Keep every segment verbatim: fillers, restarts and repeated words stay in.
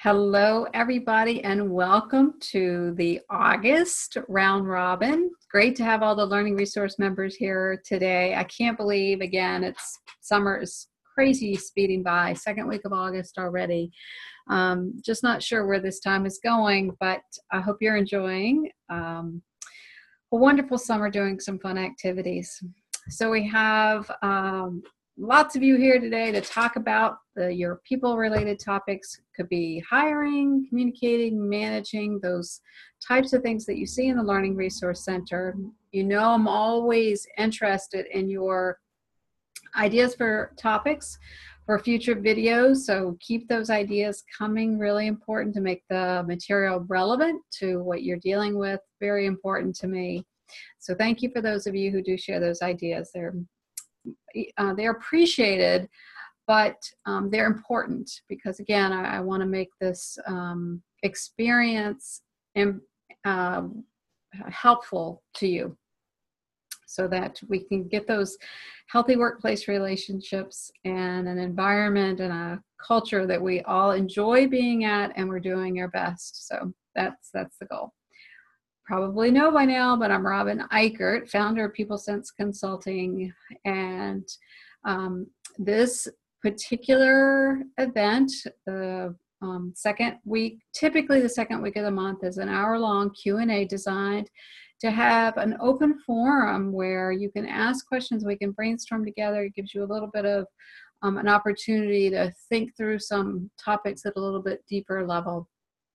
Hello, everybody, and welcome to the August Round Robin. Great to have all the Learning Resource members here today. I can't believe, again, it's summer is crazy speeding by, second week of August already. Um, just not sure where this time is going, but I hope you're enjoying um, a wonderful summer doing some fun activities. So we have um, lots of you here today to talk about the, your people-related topics. Could be hiring, communicating, managing, those types of things that you see in the Learning Resource Center. You know I'm always interested in your ideas for topics for future videos, so keep those ideas coming. Really important to make the material relevant to what you're dealing with. Very important to me. So thank you for those of you who do share those ideas. They're Uh, they're appreciated, but um, they're important because, again, I, I want to make this um, experience and, uh, helpful to you so that we can get those healthy workplace relationships and an environment and a culture that we all enjoy being at and we're doing our best. So that's, that's the goal. Probably know by now, but I'm Robin Eichert, founder of PeopleSense Consulting, and um, this particular event, the um, second week, typically the second week of the month, is an hour-long Q and A designed to have an open forum where you can ask questions, we can brainstorm together. It gives you a little bit of um, an opportunity to think through some topics at a little bit deeper level.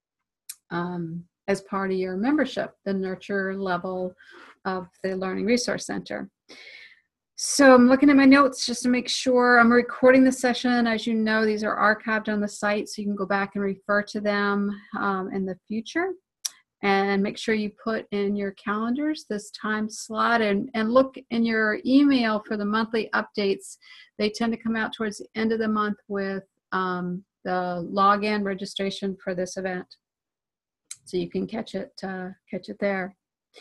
Um, as part of your membership, the nurture level of the Learning Resource Center. So I'm looking at my notes just to make sure I'm recording the session. As you know, these are archived on the site, so you can go back and refer to them um, in the future. And make sure you put in your calendars this time slot and, and look in your email for the monthly updates. They tend to come out towards the end of the month with um, the login registration for this event. So you can catch it, uh, catch it there.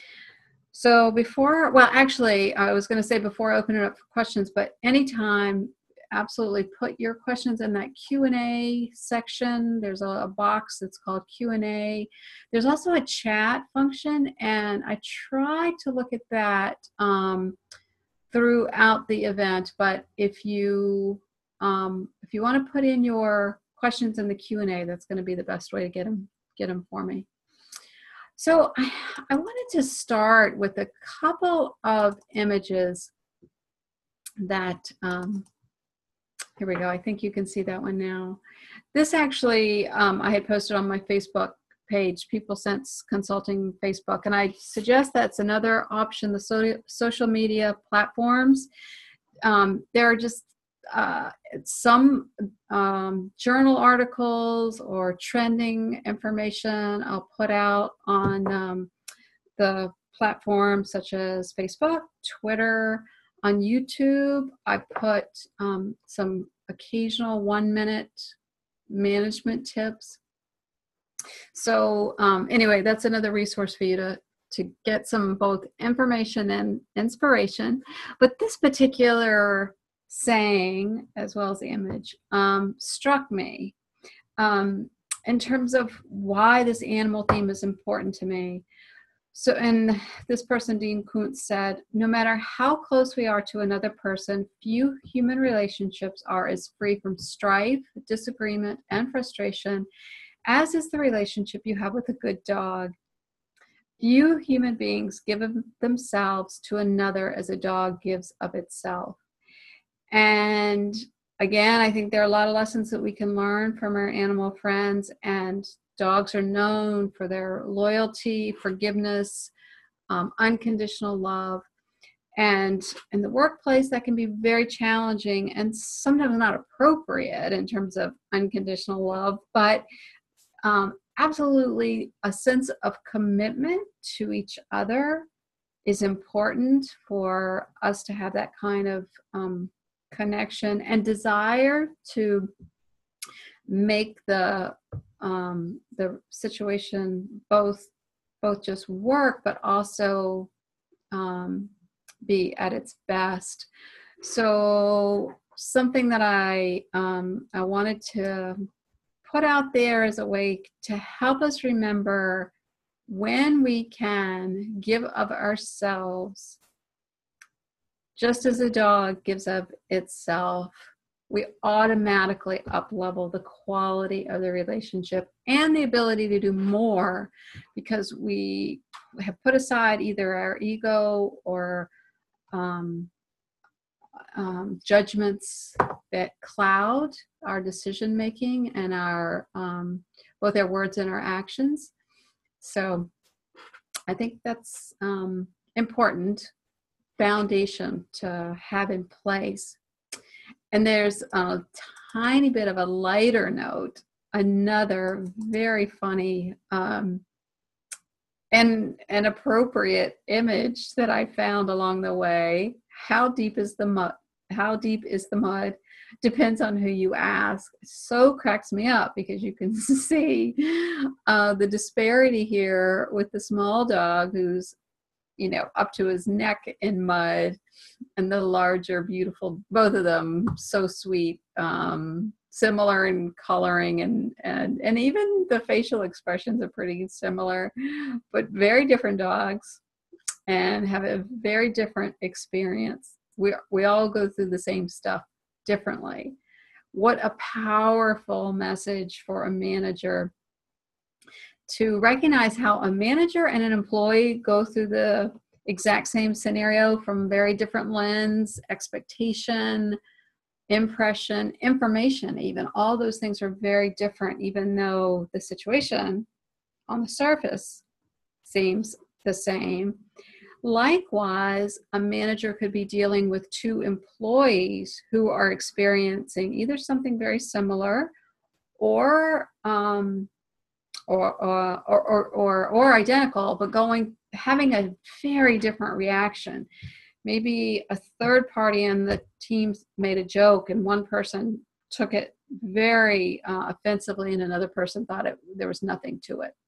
So before, well, actually, I was going to say before I open it up for questions, but anytime, absolutely put your questions in that Q and A section. There's a, a box that's called Q and A. There's also a chat function, and I try to look at that um, throughout the event. But if you um, if you want to put in your questions in the Q and A, that's going to be the best way to get them get them for me. So I, I wanted to start with a couple of images that, um, here we go, I think you can see that one now. This actually, um, I had posted on my Facebook page, PeopleSense Consulting Facebook, and I suggest that's another option, the so social media platforms. Um, there are just Uh, some um, journal articles or trending information I'll put out on um, the platforms such as Facebook, Twitter, on YouTube. I put um, some occasional one-minute management tips. So um, anyway, that's another resource for you to to get some both information and inspiration. But this particular saying, as well as the image, um, struck me um, in terms of why this animal theme is important to me. So, and this person, Dean Koontz, said, no matter how close we are to another person, few human relationships are as free from strife, disagreement, and frustration as is the relationship you have with a good dog. Few human beings give of themselves to another as a dog gives of itself. And again, I think there are a lot of lessons that we can learn from our animal friends, and dogs are known for their loyalty, forgiveness, um, unconditional love. And in the workplace, that can be very challenging and sometimes not appropriate in terms of unconditional love, but um, absolutely a sense of commitment to each other is important for us to have that kind of um, connection and desire to make the um, the situation both both just work, but also um, be at its best. So something that I um, I wanted to put out there as a way to help us remember when we can give of ourselves, just as a dog gives of itself, we automatically up-level the quality of the relationship and the ability to do more, because we have put aside either our ego or um, um, judgments that cloud our decision-making and our um, both our words and our actions. So I think that's um, important foundation to have in place. And there's a tiny bit of a lighter note, another very funny um, and an appropriate image that I found along the way. How deep is the mud? How deep is the mud? Depends on who you ask. It so cracks me up because you can see uh, the disparity here with the small dog who's, you know, up to his neck in mud, and the larger, beautiful, both of them so sweet, um, similar in coloring, and, and, and even the facial expressions are pretty similar, but very different dogs and have a very different experience. We, we all go through the same stuff differently. What a powerful message for a manager to recognize how a manager and an employee go through the exact same scenario from very different lens, expectation, impression, information, even. All those things are very different, even though the situation on the surface seems the same. Likewise, a manager could be dealing with two employees who are experiencing either something very similar or um, Or, or, or, or, or identical, but going, having a very different reaction. Maybe a third party in the team made a joke and one person took it very uh, offensively and another person thought it, there was nothing to it.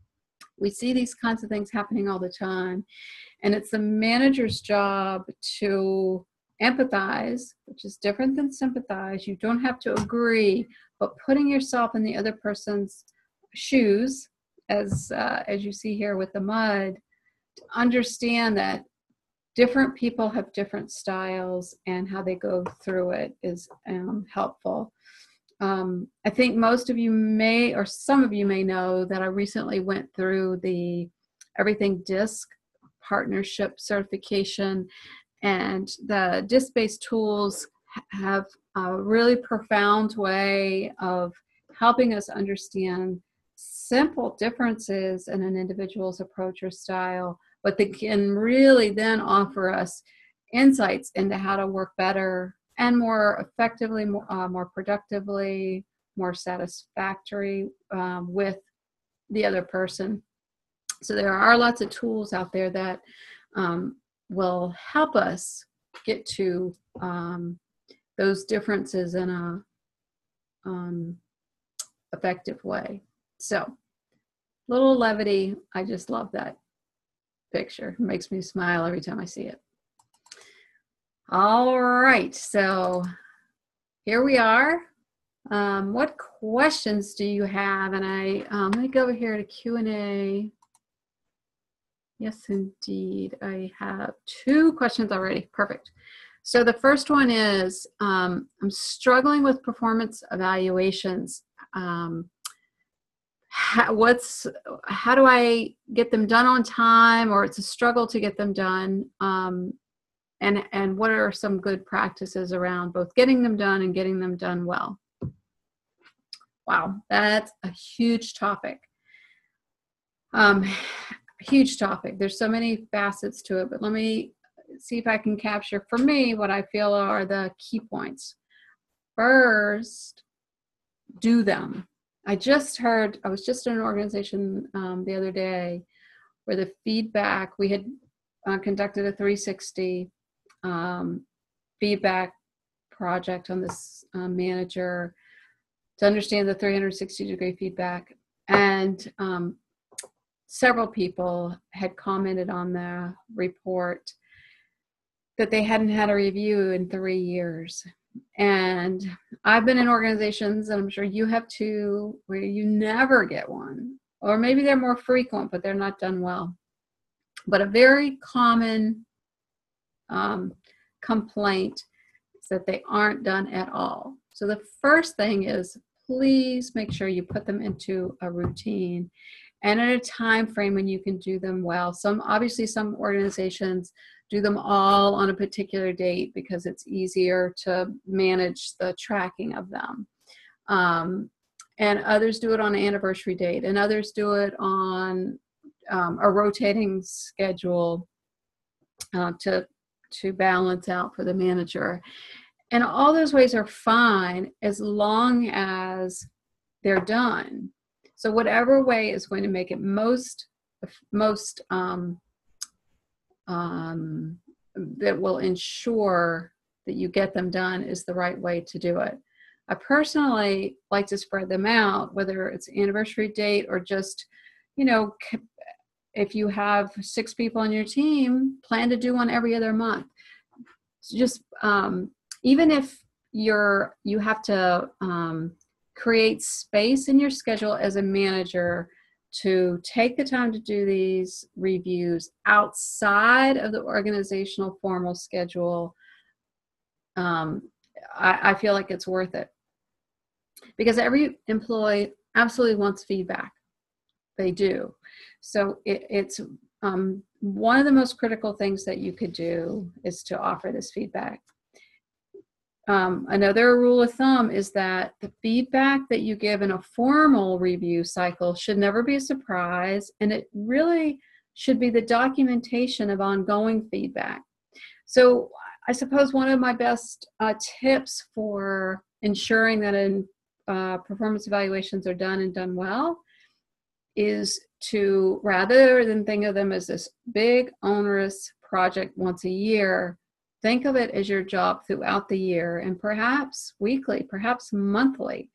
We see these kinds of things happening all the time. And it's the manager's job to empathize, which is different than sympathize. You don't have to agree, but putting yourself in the other person's shoes, as uh, as you see here with the mud, to understand that different people have different styles and how they go through it is um, helpful. Um, I think most of you may, or some of you may know that I recently went through the Everything DISC partnership certification, and the DISC-based tools have a really profound way of helping us understand simple differences in an individual's approach or style, but they can really then offer us insights into how to work better and more effectively, more, uh, more productively, more satisfactory um, with the other person. So there are lots of tools out there that um, will help us get to um, those differences in a um, effective way. So, little levity. I just love that picture. It makes me smile every time I see it. All right, so here we are. Um, what questions do you have? And I, um, let me go over here to Q and A. Yes, indeed. I have two questions already. Perfect. So the first one is, um, I'm struggling with performance evaluations. Um, how, what's, how do I get them done on time, or it's a struggle to get them done? Um, and, and what are some good practices around both getting them done and getting them done well? Wow, that's a huge topic. Um, huge topic. There's so many facets to it, but let me see if I can capture for me what I feel are the key points. First, do them. I just heard, I was just in an organization um, the other day where the feedback, we had uh, conducted a three sixty um, feedback project on this uh, manager to understand the three hundred sixty degree feedback. And um, several people had commented on the report that they hadn't had a review in three years. And I've been in organizations, and I'm sure you have too, where you never get one. Or maybe they're more frequent, but they're not done well. But a very common um, complaint is that they aren't done at all. So the first thing is, please make sure you put them into a routine and at a time frame when you can do them well. Some, obviously, some organizations do them all on a particular date because it's easier to manage the tracking of them. Um, and others do it on an anniversary date, and others do it on um, a rotating schedule uh, to, to balance out for the manager. And all those ways are fine as long as they're done. So whatever way is going to make it most, most um, um, that will ensure that you get them done is the right way to do it. I personally like to spread them out, whether it's anniversary date or just, you know, if you have six people on your team, plan to do one every other month. So just um, even if you're you have to um, create space in your schedule as a manager to take the time to do these reviews outside of the organizational formal schedule, um, I, I feel like it's worth it. Because every employee absolutely wants feedback. They do. So it, it's um, one of the most critical things that you could do is to offer this feedback. Um, another rule of thumb is that the feedback that you give in a formal review cycle should never be a surprise, and it really should be the documentation of ongoing feedback. So I suppose one of my best uh, tips for ensuring that in, uh, performance evaluations are done and done well is to, rather than think of them as this big onerous project once a year, think of it as your job throughout the year, and perhaps weekly, perhaps monthly.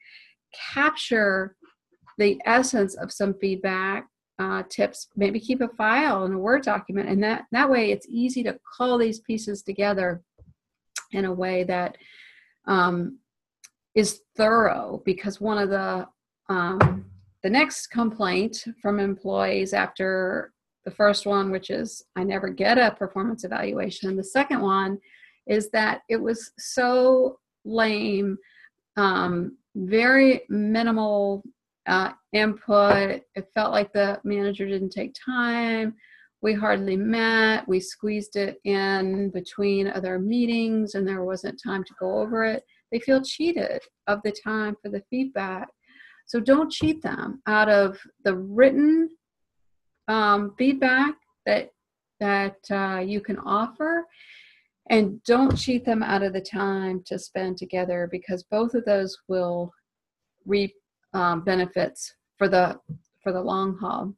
Capture the essence of some feedback uh, tips, maybe keep a file in a Word document, and that, that way it's easy to cull these pieces together in a way that um, is thorough. Because one of the, um, the next complaint from employees after the first one, which is I never get a performance evaluation. The second one is that it was so lame, um, very minimal uh, input. It felt like the manager didn't take time. We hardly met. We squeezed it in between other meetings and there wasn't time to go over it. They feel cheated of the time for the feedback. So don't cheat them out of the written Um, feedback that that uh, you can offer, and don't cheat them out of the time to spend together, because both of those will reap um, benefits for the for the long haul.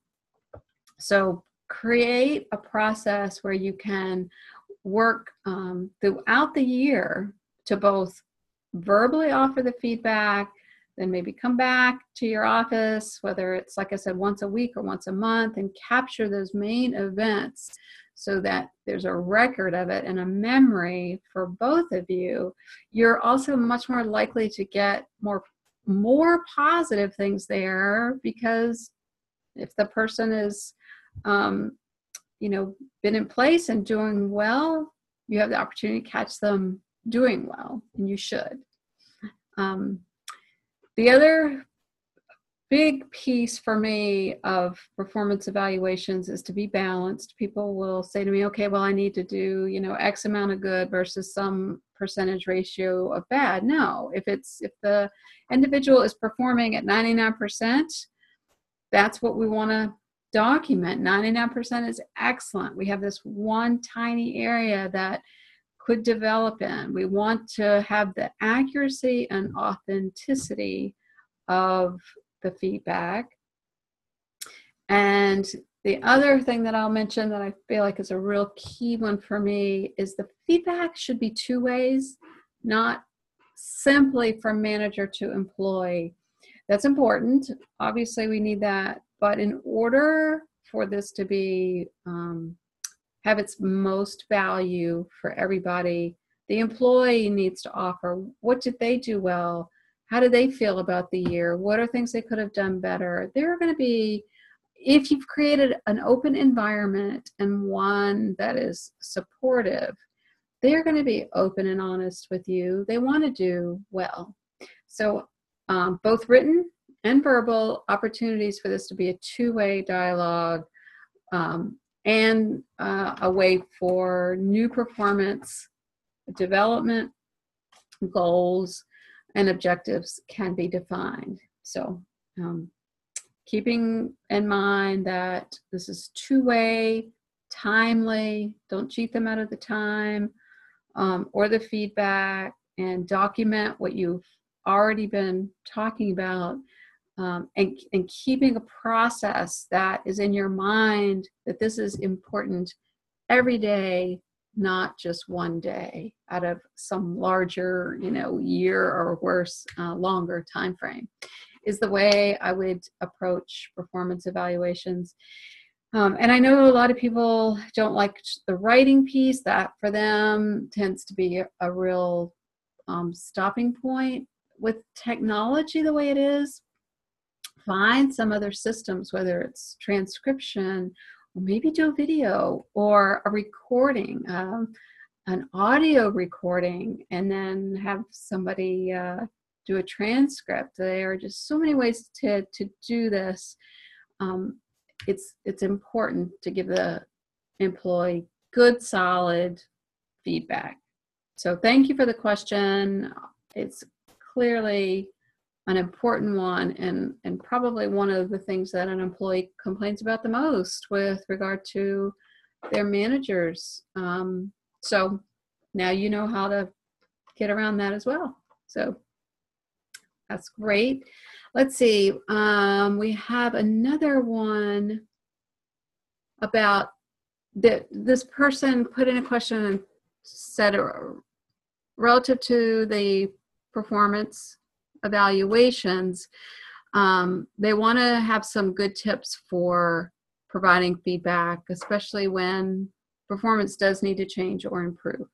So create a process where you can work um, throughout the year to both verbally offer the feedback, then maybe come back to your office, whether it's, like I said, once a week or once a month, and capture those main events so that there's a record of it and a memory for both of you. You're also much more likely to get more, more positive things there, because if the person is, um, you know, been in place and doing well, you have the opportunity to catch them doing well, and you should. Um, The other big piece for me of performance evaluations is to be balanced. People will say to me, okay, well, I need to do, you know, X amount of good versus some percentage ratio of bad. No, if it's, if the individual is performing at ninety-nine percent, that's what we want to document. ninety-nine percent is excellent. We have this one tiny area that could develop in. We want to have the accuracy and authenticity of the feedback. And the other thing that I'll mention that I feel like is a real key one for me is the feedback should be two ways, not simply from manager to employee. That's important. Obviously, we need that. But in order for this to be um, have its most value for everybody, the employee needs to offer. What did they do well? How do they feel about the year? What are things they could have done better? There are going to be, if you've created an open environment and one that is supportive, they're going to be open and honest with you. They want to do well. So um, both written and verbal opportunities for this to be a two-way dialogue, um, and uh, a way for new performance development goals and objectives can be defined. So um, keeping in mind that this is two-way, timely, don't cheat them out of the time um, or the feedback, and document what you've already been talking about, um, and, and keeping a process that is in your mind that this is important every day, not just one day out of some larger, you know, year or worse, uh, longer time frame, is the way I would approach performance evaluations. Um, and I know a lot of people don't like the writing piece. That for them tends to be a, a real um, stopping point. With technology the way it is, find some other systems, whether it's transcription, or maybe do a video or a recording, um, an audio recording, and then have somebody uh, do a transcript. There are just so many ways to, to do this. Um, it's, it's important to give the employee good, solid feedback. So thank you for the question. It's clearly an important one, and, and probably one of the things that an employee complains about the most with regard to their managers. Um, so now you know how to get around that as well. So that's great. Let's see. Um, we have another one about that. This person put in a question and said, uh, relative to the performance evaluations, um, they want to have some good tips for providing feedback, especially when performance does need to change or improve.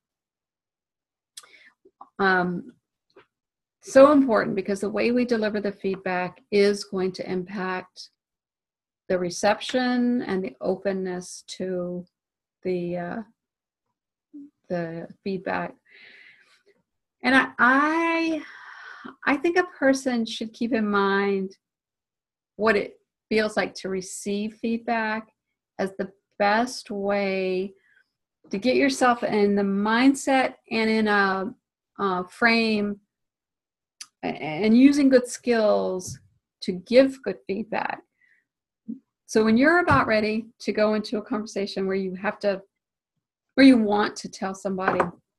Um, so important, because the way we deliver the feedback is going to impact the reception and the openness to the uh, the feedback. And I, I I think a person should keep in mind what it feels like to receive feedback as the best way to get yourself in the mindset and in a, a frame and using good skills to give good feedback. So when you're about ready to go into a conversation where you have to, where you want to tell somebody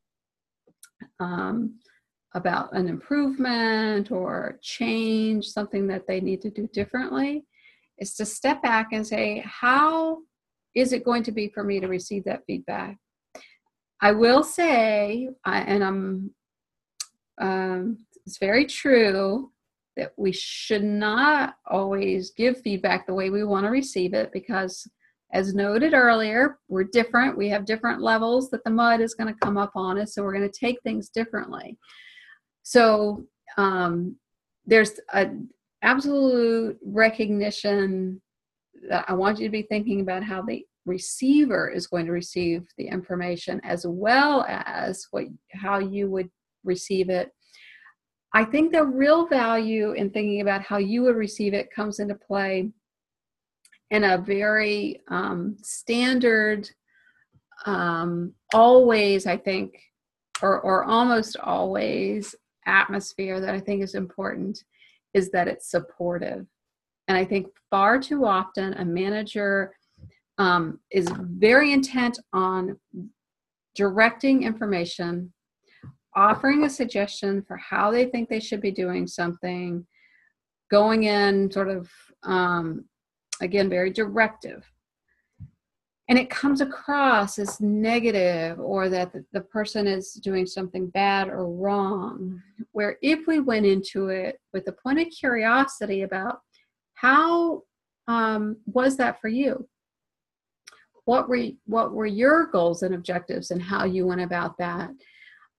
um, about an improvement or change, something that they need to do differently, is to step back and say, how is it going to be for me to receive that feedback? I will say, I, and I'm, um, it's very true that we should not always give feedback the way we want to receive it, because as noted earlier, we're different. We have different levels that the mud is going to come up on us, so we're going to take things differently. So um, there's an absolute recognition that I want you to be thinking about how the receiver is going to receive the information, as well as what how you would receive it. I think the real value in thinking about how you would receive it comes into play in a very um, standard, um, always, I think, or, or almost always, atmosphere that I think is important, is that it's supportive. And I think far too often a manager um, is very intent on directing information, offering a suggestion for how they think they should be doing something, going in sort of, um, again, very directive. And it comes across as negative, or that the, the person is doing something bad or wrong. Where if we went into it with a point of curiosity about how um, was that for you? What were what were your goals and objectives, and how you went about that?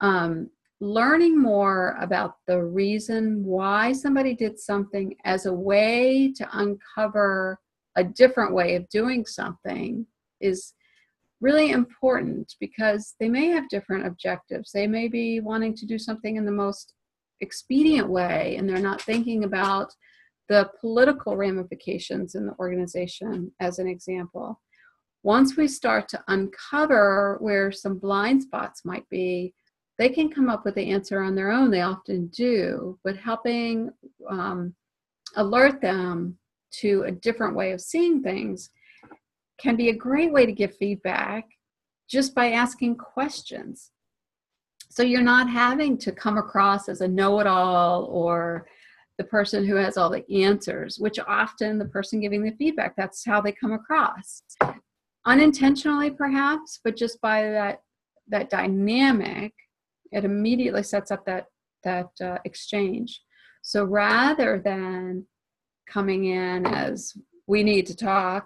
um, learning more about the reason why somebody did something as a way to uncover a different way of doing something is really important, because they may have different objectives. They may be wanting to do something in the most expedient way, and they're not thinking about the political ramifications in the organization, as an example. Once we start to uncover where some blind spots might be, they can come up with the answer on their own. They often do, but helping um, alert them to a different way of seeing things can be a great way to give feedback, just by asking questions. So you're not having to come across as a know-it-all or the person who has all the answers, which often the person giving the feedback, that's how they come across. Unintentionally perhaps, but just by that that dynamic, it immediately sets up that, that uh, exchange. So rather than coming in as, we need to talk,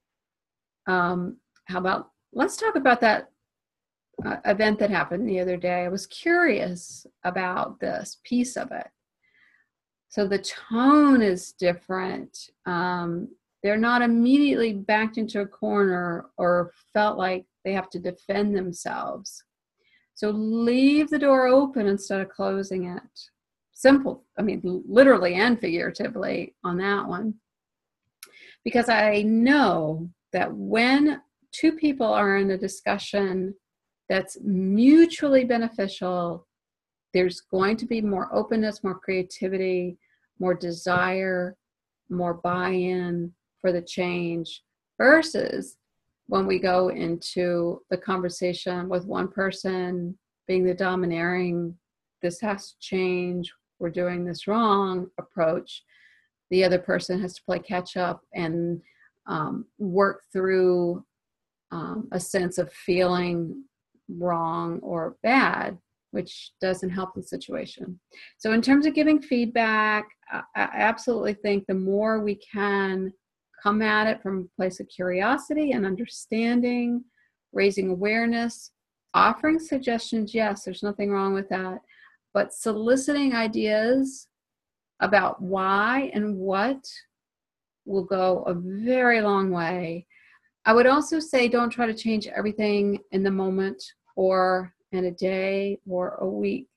um, how about, let's talk about that uh, event that happened the other day. I was curious about this piece of it. So the tone is different. Um, they're not immediately backed into a corner or felt like they have to defend themselves. So leave the door open instead of closing it. Simple, I mean, literally and figuratively on that one. Because I know that when two people are in a discussion that's mutually beneficial, there's going to be more openness, more creativity, more desire, more buy-in for the change, versus when we go into the conversation with one person being the domineering, this has to change, we're doing this wrong approach. The other person has to play catch up and um, work through um, a sense of feeling wrong or bad, which doesn't help the situation. So in terms of giving feedback, I, I absolutely think the more we can come at it from a place of curiosity and understanding, raising awareness, offering suggestions, yes, there's nothing wrong with that, but soliciting ideas about why and what will go a very long way. I would also say don't try to change everything in the moment or in a day or a week.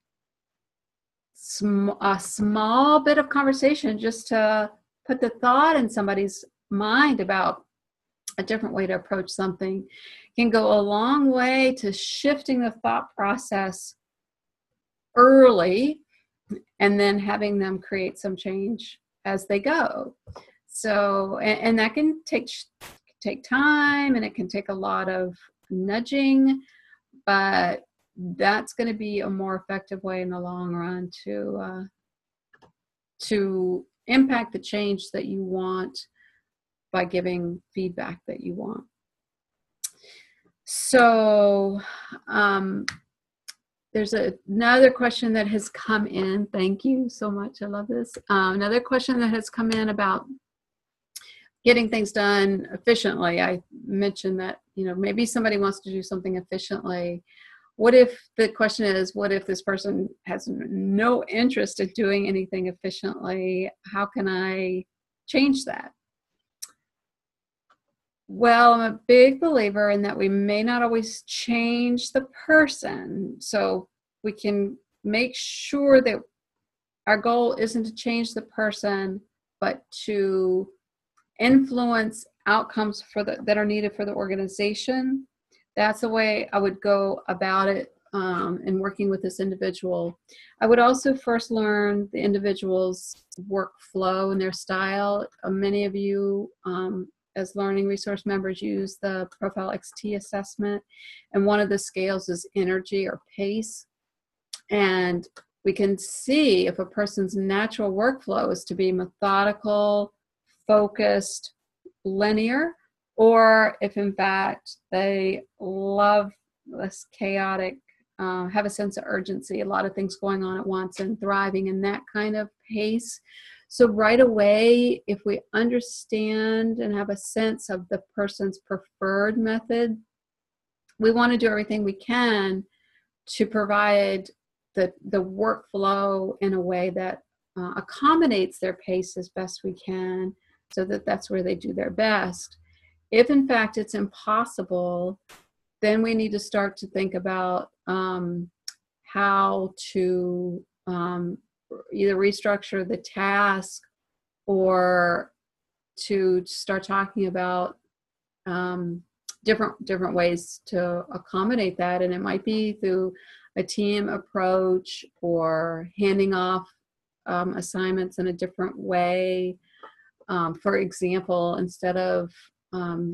Sm- a small bit of conversation just to put the thought in somebody's mind about a different way to approach something can go a long way to shifting the thought process early and then having them create some change as they go. So, and, and that can take take time, and it can take a lot of nudging, but that's going to be a more effective way in the long run to uh, to impact the change that you want by giving feedback that you want. So um, there's a, another question that has come in. Thank you so much. I love this. Uh, another question that has come in about getting things done efficiently. I mentioned that, you know, maybe somebody wants to do something efficiently. What if the question is, what if this person has no interest in doing anything efficiently? How can I change that? Well, I'm a big believer in that we may not always change the person. So we can make sure that our goal isn't to change the person, but to influence outcomes for the, that are needed for the organization. That's the way I would go about it um, in working with this individual. I would also first learn the individual's workflow and their style. Uh, many of you um, as learning resource members use the Profile X T assessment, and one of the scales is energy or pace. And we can see if a person's natural workflow is to be methodical, focused, linear, or if in fact they love this chaotic, uh, have a sense of urgency, a lot of things going on at once, and thriving in that kind of pace. So right away, if we understand and have a sense of the person's preferred method, we want to do everything we can to provide the, the workflow in a way that uh, accommodates their pace as best we can, so that that's where they do their best. If in fact it's impossible, then we need to start to think about um, how to um, either restructure the task or to start talking about um, different different ways to accommodate that. And it might be through a team approach or handing off um, assignments in a different way. Um, for example, instead of um,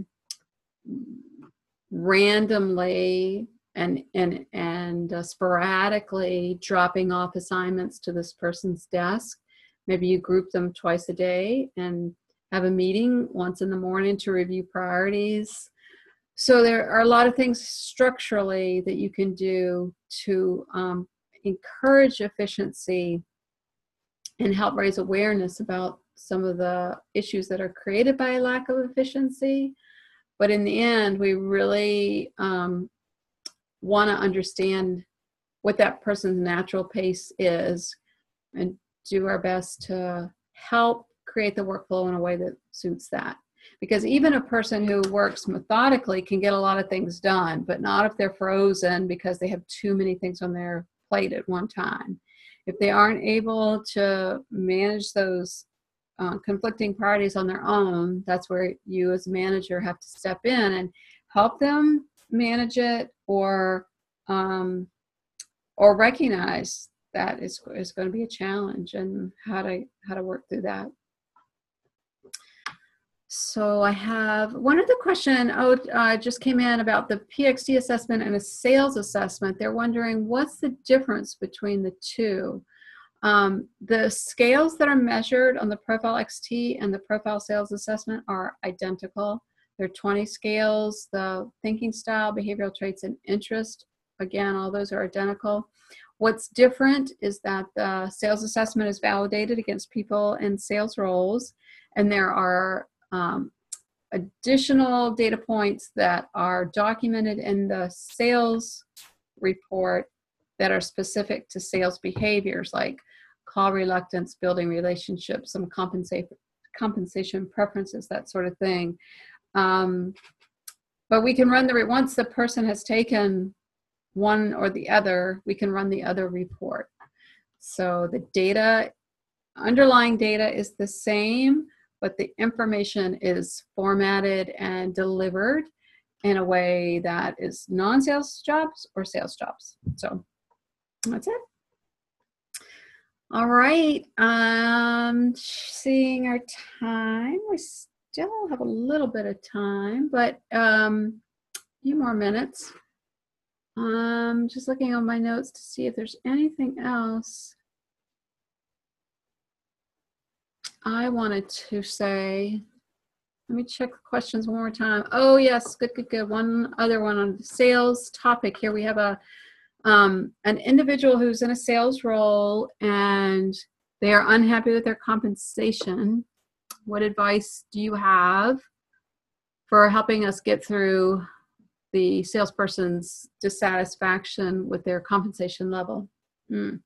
randomly and and and uh, sporadically dropping off assignments to this person's desk, maybe you group them twice a day and have a meeting once in the morning to review priorities. So there are a lot of things structurally that you can do to um, encourage efficiency and help raise awareness about some of the issues that are created by a lack of efficiency. But in the end, we really um, want to understand what that person's natural pace is and do our best to help create the workflow in a way that suits that. Because even a person who works methodically can get a lot of things done, but not if they're frozen because they have too many things on their plate at one time. If they aren't able to manage those uh, conflicting priorities on their own, that's where you as a manager have to step in and help them manage it, or um, or recognize that it's, it's going to be a challenge and how to how to work through that. So I have one other question. Oh, uh, just came in about the P X D assessment and a sales assessment. They're wondering what's the difference between the two. Um, the scales that are measured on the Profile X T and the Profile Sales Assessment are identical. There are twenty scales. The thinking style, behavioral traits, and interest, again, all those are identical. What's different is that the sales assessment is validated against people in sales roles, and there are um, additional data points that are documented in the sales report that are specific to sales behaviors, like call reluctance, building relationships, some compensation compensation preferences, that sort of thing. Um, but we can run the, once the person has taken one or the other, we can run the other report. So the data, underlying data is the same, but the information is formatted and delivered in a way that is non-sales jobs or sales jobs. So that's it. All right, um, seeing our time, we still have a little bit of time, but um, a few more minutes. Um, just looking on my notes to see if there's anything else I wanted to say. Let me check the questions one more time. Oh yes, good, good, good. One other one on the sales topic here. We have a um, an individual who's in a sales role and they are unhappy with their compensation. What advice do you have for helping us get through the salesperson's dissatisfaction with their compensation level? Hmm.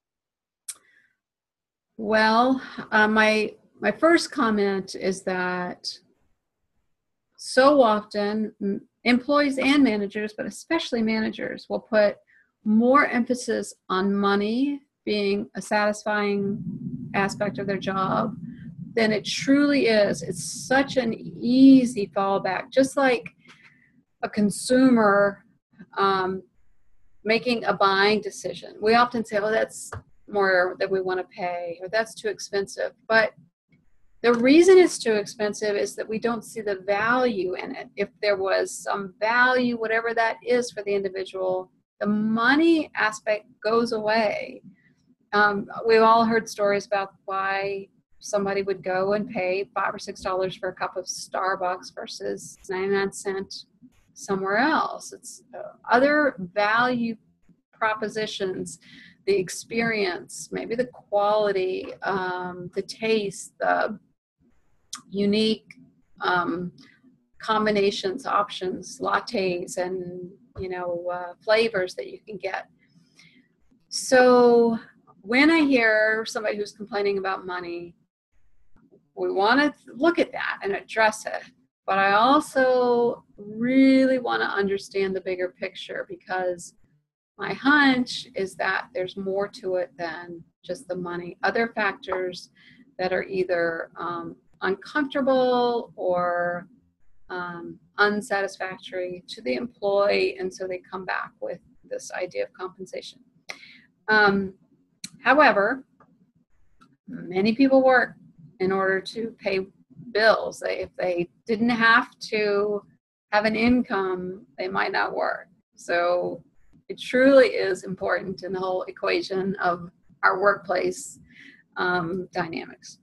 Well, uh, my my first comment is that so often employees and managers, but especially managers, will put more emphasis on money being a satisfying aspect of their job than it truly is. It's such an easy fallback, just like a consumer um, making a buying decision. We often say, oh, that's more than we want to pay, or that's too expensive. But the reason it's too expensive is that we don't see the value in it. If there was some value, whatever that is for the individual, the money aspect goes away. Um, we've all heard stories about why somebody would go and pay five or six dollars for a cup of Starbucks versus ninety-nine cents somewhere else. It's uh, other value propositions, the experience, maybe the quality, um, the taste, the unique um, combinations, options, lattes, and you know uh, flavors that you can get So when I hear somebody who's complaining about money, we want to look at that and address it. But I also really want to understand the bigger picture, because my hunch is that there's more to it than just the money. Other factors that are either um, uncomfortable or um, unsatisfactory to the employee, and so they come back with this idea of compensation. Um, however, many people work in order to pay bills. They, if they didn't have to have an income, they might not work. So it truly is important in the whole equation of our workplace um, dynamics.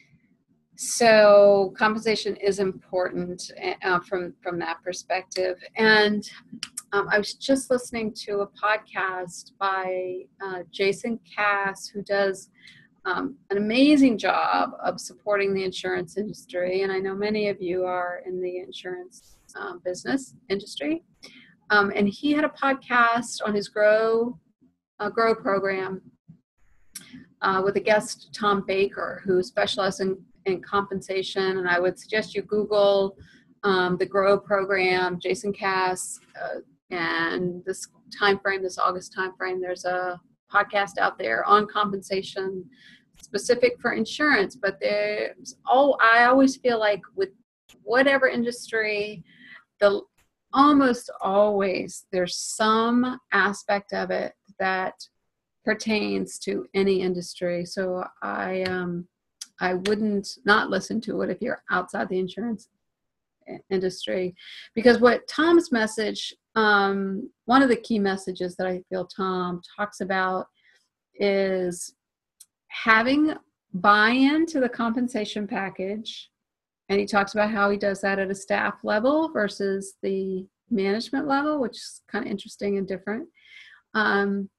So compensation is important uh, from, from that perspective. And um, I was just listening to a podcast by uh, Jason Cass, who does um, an amazing job of supporting the insurance industry. And I know many of you are in the insurance um, business industry. Um, and he had a podcast on his Grow, uh, Grow program uh, with a guest, Tom Baker, who specializes in in compensation. And I would suggest you Google um, the Grow program, Jason Cass, uh, and this time frame, this August time frame, there's a podcast out there on compensation specific for insurance. But there's, oh, I always feel like with whatever industry, the almost always there's some aspect of it that pertains to any industry. So I um I wouldn't not listen to it if you're outside the insurance industry, because what Tom's message, um, one of the key messages that I feel Tom talks about is having buy-in to the compensation package. And he talks about how he does that at a staff level versus the management level, which is kind of interesting and different. Um,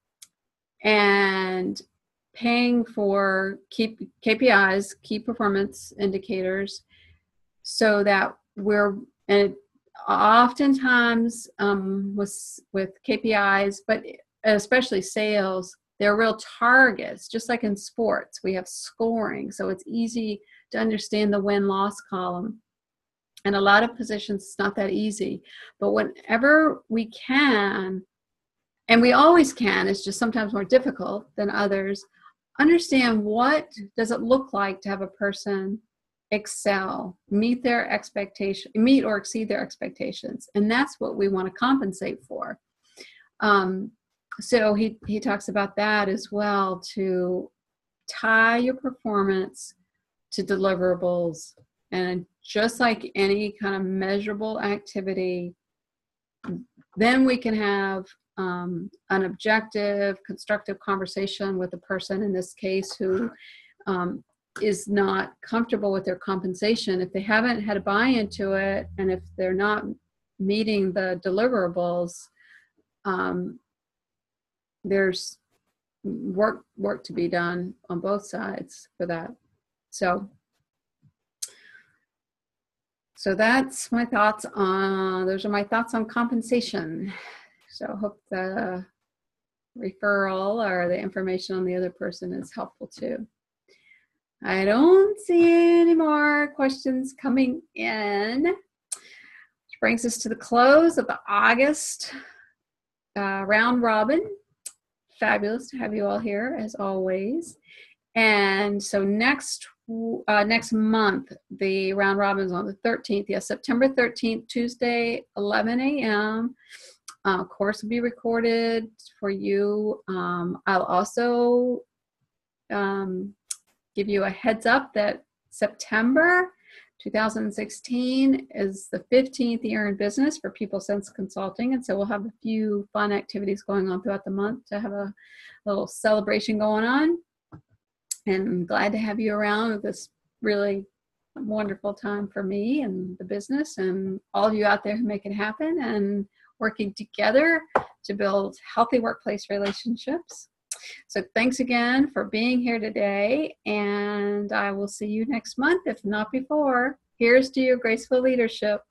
and paying for key K P Is, key performance indicators, so that we're, and oftentimes um, with, with K P Is, but especially sales, they're real targets, just like in sports, we have scoring. So it's easy to understand the win-loss column. And a lot of positions, it's not that easy. But whenever we can, and we always can, it's just sometimes more difficult than others, understand what does it look like to have a person excel, meet their expectation, meet or exceed their expectations. And that's what we want to compensate for. Um, so he, he talks about that as well, to tie your performance to deliverables. And just like any kind of measurable activity, then we can have um, an objective, constructive conversation with the person in this case who um, is not comfortable with their compensation. If they haven't had a buy-in to it, and if they're not meeting the deliverables, um, there's work work to be done on both sides for that. So, so that's my thoughts on, those are my thoughts on compensation. So I hope the referral or the information on the other person is helpful too. I don't see any more questions coming in, which brings us to the close of the August uh, round robin. Fabulous to have you all here as always. And so next uh, next month, the round robin is on the thirteenth. Yes, September thirteenth, Tuesday, eleven a.m. Uh, course will be recorded for you. Um, I'll also um, give you a heads up that September two thousand sixteen is the fifteenth year in business for PeopleSense Consulting. And so we'll have a few fun activities going on throughout the month to have a little celebration going on. And I'm glad to have you around with this really wonderful time for me and the business and all of you out there who make it happen and working together to build healthy workplace relationships. So thanks again for being here today, and I will see you next month, if not before. Here's to your graceful leadership.